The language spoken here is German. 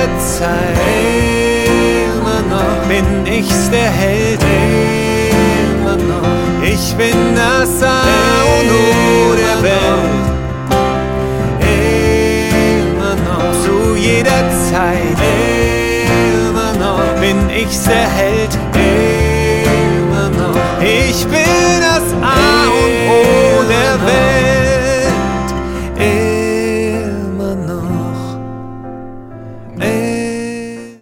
jeder Zeit. Immer noch bin ich's, der Held. Immer noch. Ich bin das A und O der Welt. Immer noch. Zu jeder Zeit. Immer noch bin ich's, der Held. Immer noch. Ich bin